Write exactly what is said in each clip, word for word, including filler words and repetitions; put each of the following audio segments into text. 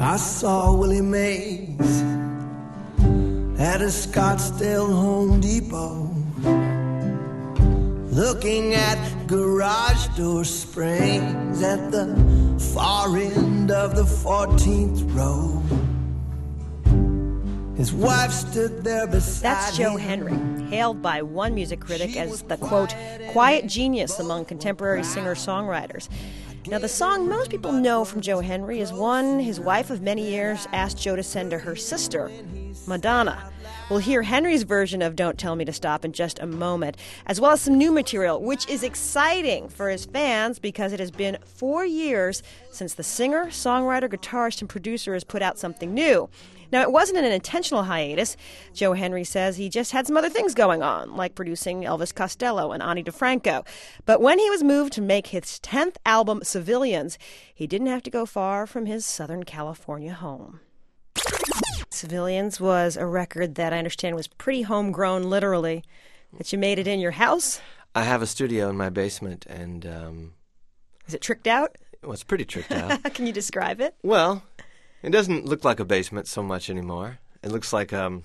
I saw Willie Mays at a Scottsdale Home Depot, looking at garage door springs at the far end of the fourteenth row. His wife stood there beside That's Joe him. Henry, hailed by one music critic as the, quote, quiet genius among contemporary singer-songwriters. Now, the song most people know from Joe Henry is one his wife of many years asked Joe to send to her sister, Madonna. We'll hear Henry's version of Don't Tell Me to Stop in just a moment, as well as some new material, which is exciting for his fans because it has been four years since the singer, songwriter, guitarist, and producer has put out something new. Now, it wasn't an intentional hiatus. Joe Henry says he just had some other things going on, like producing Elvis Costello and Ani DeFranco. But when he was moved to make his tenth album, Civilians, he didn't have to go far from his Southern California home. Civilians was a record that I understand was pretty homegrown, literally, that you made it in your house? I have a studio in my basement, and... Um, Is it tricked out? Well, it's pretty tricked out. Can you describe it? Well, it doesn't look like a basement so much anymore. It looks like, um,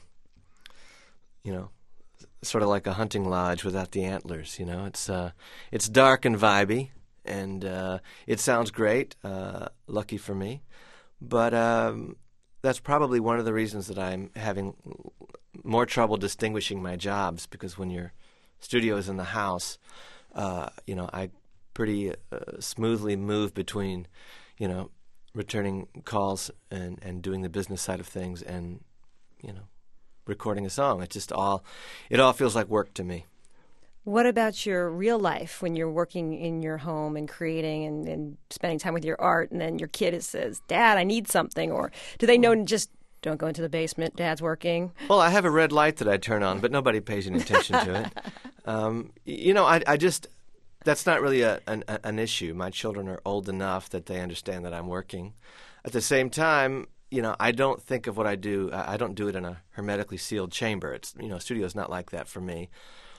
you know, sort of like a hunting lodge without the antlers, you know. It's uh, it's dark and vibey, and uh, it sounds great, uh, lucky for me. But... Um, That's probably one of the reasons that I'm having more trouble distinguishing my jobs, because when your studio is in the house, uh, you know, I pretty uh, smoothly move between, you know, returning calls and, and doing the business side of things and, you know, recording a song. It just all, it all feels like work to me. What about your real life when you're working in your home and creating and, and spending time with your art, and then your kid is, says, Dad, I need something? Or do they know just don't go into the basement, Dad's working? Well, I have a red light that I turn on, but nobody pays any attention to it. Um, you know, I, I just, that's not really a, an, an issue. My children are old enough that they understand that I'm working. At the same time, you know, I don't think of what I do, I don't do it in a hermetically sealed chamber. It's, you know, a studio is not like that for me.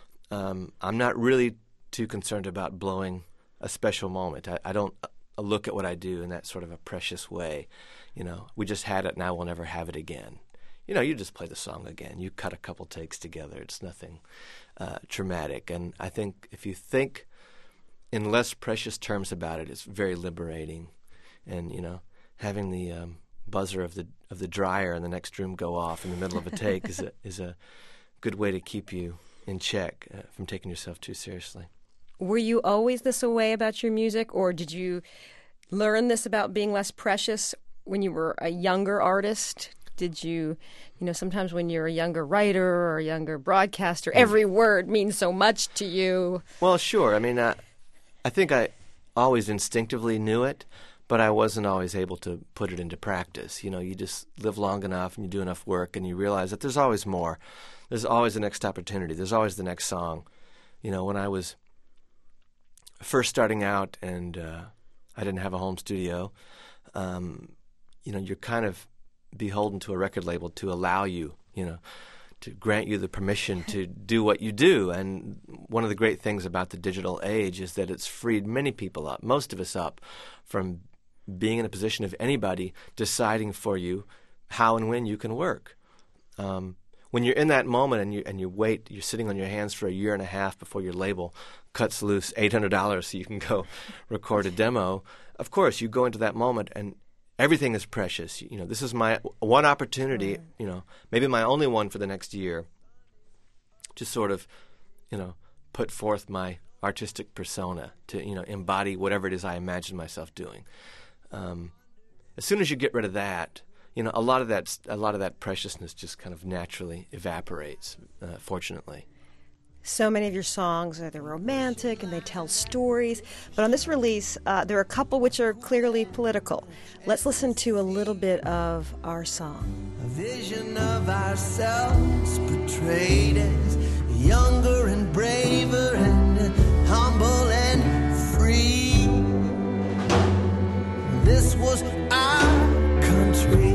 Um, I'm not really too concerned about blowing a special moment. I, I don't uh, look at what I do in that sort of a precious way. You know, we just had it, now we'll never have it again. You know, you just play the song again. You cut a couple takes together. It's nothing uh, traumatic. And I think if you think in less precious terms about it, it's very liberating. And, you know, having the um, buzzer of the of the dryer in the next room go off in the middle of a take is a, is a good way to keep you in check uh, from taking yourself too seriously. Were you always this way about your music, or did you learn this about being less precious when you were a younger artist? Did you, you know, sometimes when you're a younger writer or a younger broadcaster, every word means so much to you. Well, sure. I mean, uh, I think I always instinctively knew it, but I wasn't always able to put it into practice. You know, you just live long enough and you do enough work and you realize that there's always more. There's always the next opportunity. There's always the next song. You know, when I was first starting out and uh, I didn't have a home studio, um, you know, you're kind of beholden to a record label to allow you, you know, to grant you the permission to do what you do. And one of the great things about the digital age is that it's freed many people up, most of us up, from being in a position of anybody deciding for you how and when you can work. Um, when you're in that moment and you and you wait, you're sitting on your hands for a year and a half before your label cuts loose eight hundred dollars so you can go record a demo. Of course, you go into that moment and everything is precious. You know, this is my one opportunity, you know, maybe my only one for the next year to sort of, you know, put forth my artistic persona, to, you know, embody whatever it is I imagine myself doing. Um, as soon as you get rid of that, you know, a lot of that, a lot of that preciousness just kind of naturally evaporates, uh, fortunately. So many of your songs are they're romantic and they tell stories, but on this release, uh, there are a couple which are clearly political. Let's listen to a little bit of our song. A vision of ourselves portrayed as younger and braver and humble and free. This was our country.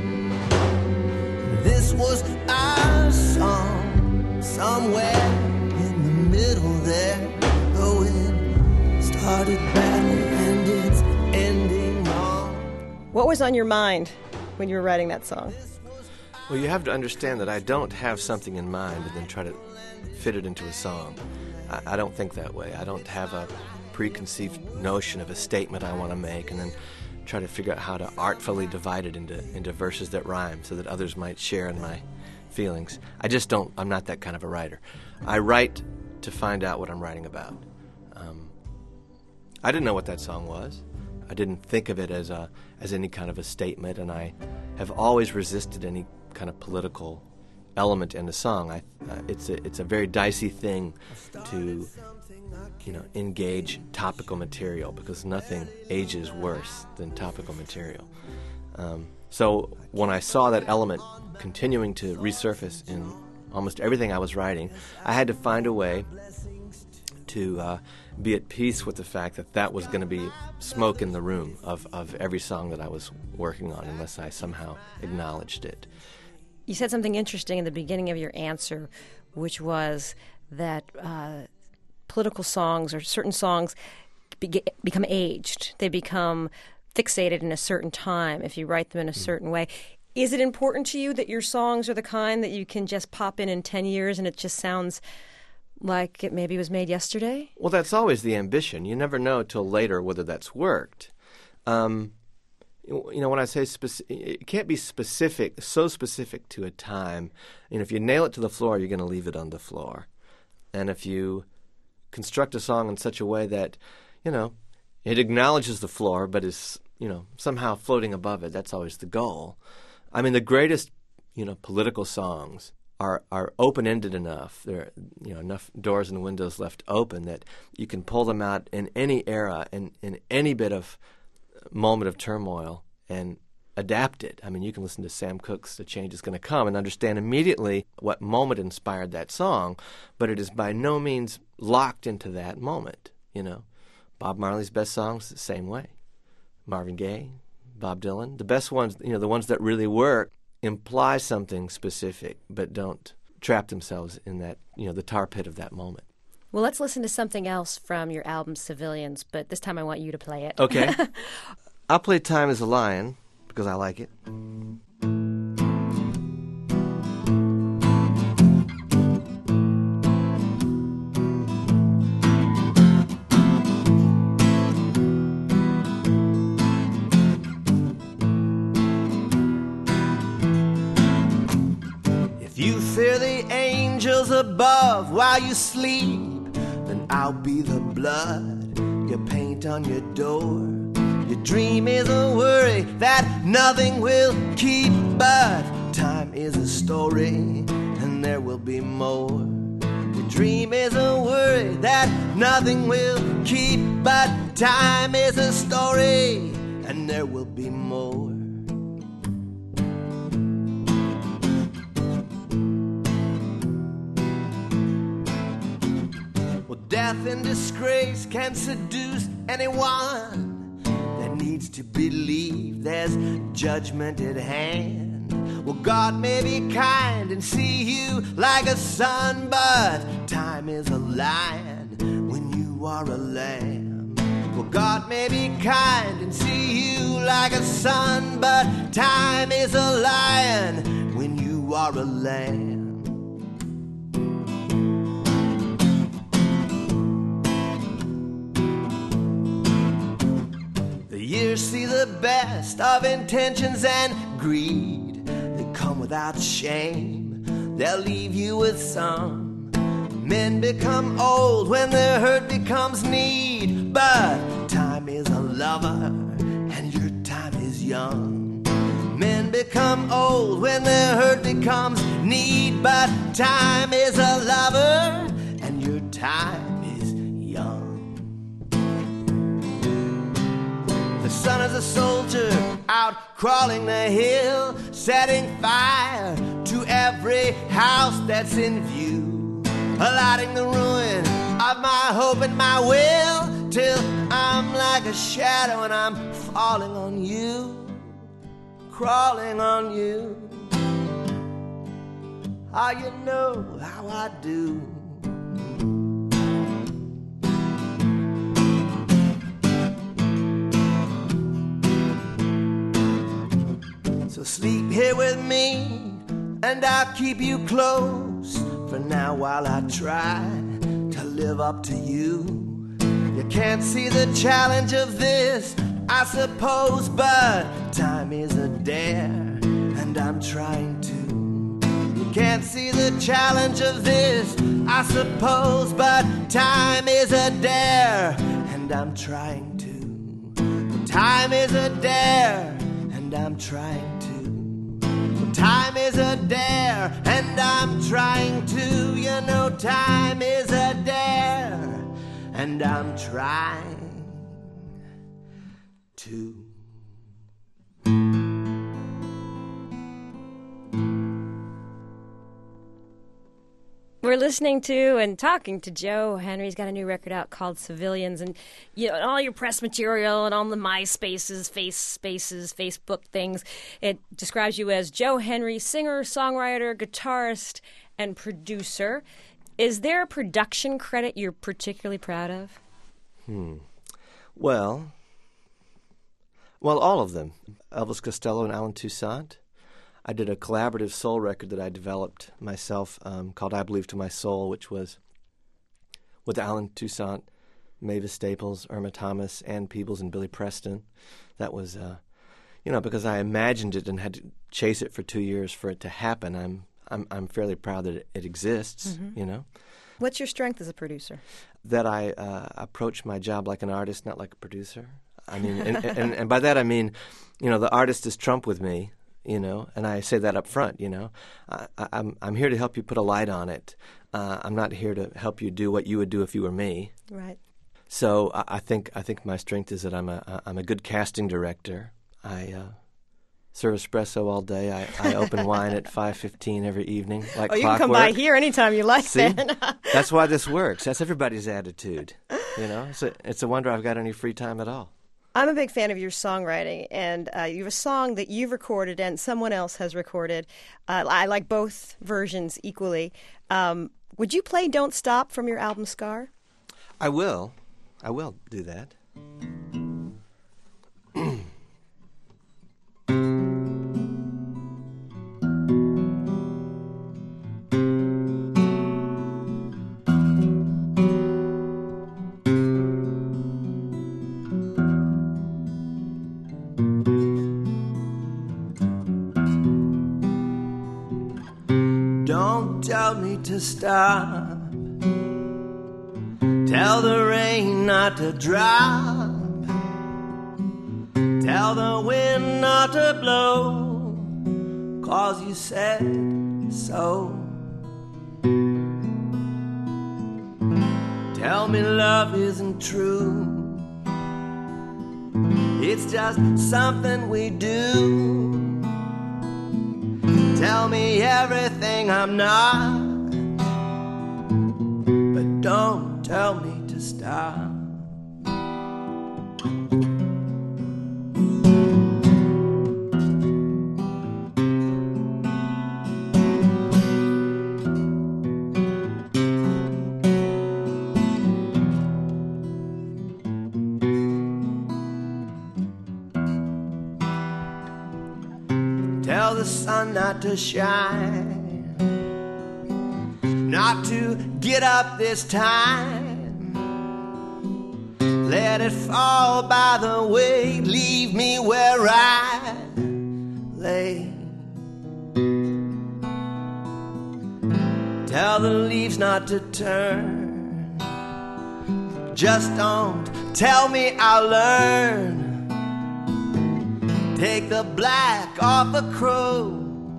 This was our song. Somewhere in the middle there, though it started bad and it's ending wrong. What was on your mind when you were writing that song? Well, you have to understand that I don't have something in mind and then try to fit it into a song. I, I don't think that way. I don't have a preconceived notion of a statement I want to make and then try to figure out how to artfully divide it into, into verses that rhyme so that others might share in my feelings. I just don't, I'm not that kind of a writer. I write to find out what I'm writing about. Um, I didn't know what that song was. I didn't think of it as a as any kind of a statement, and I have always resisted any kind of political element in the song. I, uh, it's a it's a very dicey thing to, you know, engage topical material because nothing ages worse than topical material. Um, so when I saw that element continuing to resurface in almost everything I was writing, I had to find a way to uh, be at peace with the fact that that was going to be smoke in the room of, of every song that I was working on unless I somehow acknowledged it. You said something interesting in the beginning of your answer, which was that uh, political songs or certain songs be- become aged. They become fixated in a certain time if you write them in a certain way. Is it important to you that your songs are the kind that you can just pop in in ten years and it just sounds like it maybe was made yesterday? Well, that's always the ambition. You never know till later whether that's worked. Um, you know, when I say speci- it can't be specific, so specific to a time. You know, if you nail it to the floor, you're going to leave it on the floor. And if you construct a song in such a way that, you know, it acknowledges the floor but is, you know, somehow floating above it, that's always the goal. I mean, the greatest, you know, political songs are are open-ended enough. There are, you know, enough doors and windows left open that you can pull them out in any era and in any bit of moment of turmoil and adapt it. I mean, you can listen to Sam Cooke's The Change Is Gonna Come and understand immediately what moment inspired that song, but it is by no means locked into that moment, you know. Bob Marley's best songs, the same way. Marvin Gaye, Bob Dylan, the best ones, you know, the ones that really work, imply something specific, but don't trap themselves in that, you know, the tar pit of that moment. Well, let's listen to something else from your album Civilians, but this time I want you to play it. Okay. I'll play Time Is a Lion because I like it. Fear the angels above while you sleep, then I'll be the blood you paint on your door. Your dream is a worry that nothing will keep, but time is a story and there will be more. Your dream is a worry that nothing will keep, but time is a story and there will be more. Death and disgrace can seduce anyone that needs to believe there's judgment at hand. Well, God may be kind and see you like a son, but time is a lion when you are a lamb. Well, God may be kind and see you like a son, but time is a lion when you are a lamb. Years see the best of intentions and greed. They come without shame, they'll leave you with some. Men become old when their hurt becomes need, but time is a lover and your time is young. Men become old when their hurt becomes need, but time is a lover and your time is young. The sun is a soldier out crawling the hill, setting fire to every house that's in view, lighting the ruin of my hope and my will, till I'm like a shadow and I'm falling on you, crawling on you. How you know how I do. So So sleep here with me, and I'll keep you close for now while I try to live up to you. You can't see the challenge of this, I suppose, but time is a dare, and I'm trying to. You can't see the challenge of this, I suppose, but time is a dare, and I'm trying to. Time is a dare, and I'm trying to. Time is a dare, and I'm trying to. You know, time is a dare, and I'm trying to. We're listening to and talking to Joe Henry. He's got a new record out called Civilians, and you know, all your press material and all the MySpaces, Face Spaces, Facebook things, it describes you as Joe Henry, singer, songwriter, guitarist, and producer. Is there a production credit you're particularly proud of? Hmm. Well, well, all of them. Elvis Costello and Alan Toussaint. I did a collaborative soul record that I developed myself um, called I Believe to My Soul, which was with Alan Toussaint, Mavis Staples, Irma Thomas, Ann Peebles, and Billy Preston. That was, uh, you know, because I imagined it and had to chase it for two years for it to happen. I'm I'm, I'm fairly proud that it, it exists, mm-hmm. you know. What's your strength as a producer? That I uh, approach my job like an artist, not like a producer. I mean, and, and, and by that I mean, you know, the artist is Trump with me. You know, and I say that up front, you know. I, I'm I'm here to help you put a light on it. Uh, I'm not here to help you do what you would do if you were me. Right. So I, I think I think my strength is that I'm a I'm a good casting director. I uh, serve espresso all day. I, I open wine at five fifteen every evening, like oh, you clockwork. can come by here anytime you like. See? Then. That's why this works. That's everybody's attitude. You know, it's a, it's a wonder I've got any free time at all. I'm a big fan of your songwriting, and uh, you have a song that you've recorded and someone else has recorded. Uh, I like both versions equally. Um, would you play Don't Stop from your album Scar? I will. I will do that. Don't tell me to stop. Tell the rain not to drop. Tell the wind not to blow, 'cause you said so. Tell me love isn't true. It's just something we do. Tell me everything I'm not, but don't tell me to stop. Tell the sun not to shine, not to get up this time. Let it fall by the way, leave me where I lay. Tell the leaves not to turn, just don't tell me I'll learn. Take the black off a crow,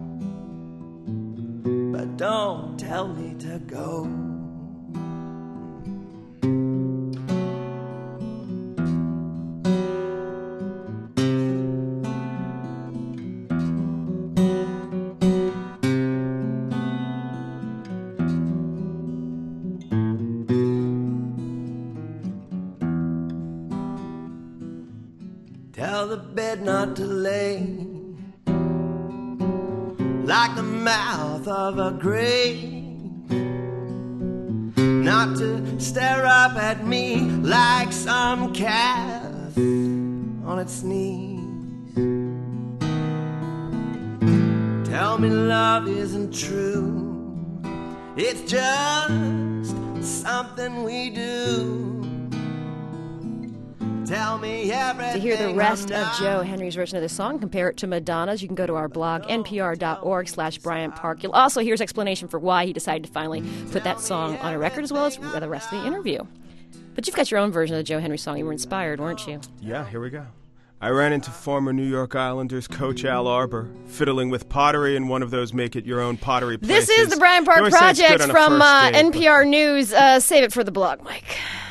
but don't tell me to go. Tell the bed not to lay like the mouth of a grave, not to stare up at me like some calf on its knees. me love isn't true. It's just something we do. Tell me everything. To hear the rest I'm of Joe Henry's version of the song, compare it to Madonna's, you can go to our blog, npr.org slash Bryant Park. You'll also hear his explanation for why he decided to finally put that song on a record, as well as the rest of the interview. But you've got your own version of the Joe Henry song. You were inspired, weren't you? Yeah, here we go. I ran into former New York Islanders coach Al Arbor, fiddling with pottery in one of those make-it-your-own pottery places. This is the Bryant Park Project from uh, N P R News. Uh, save it for the blog, Mike.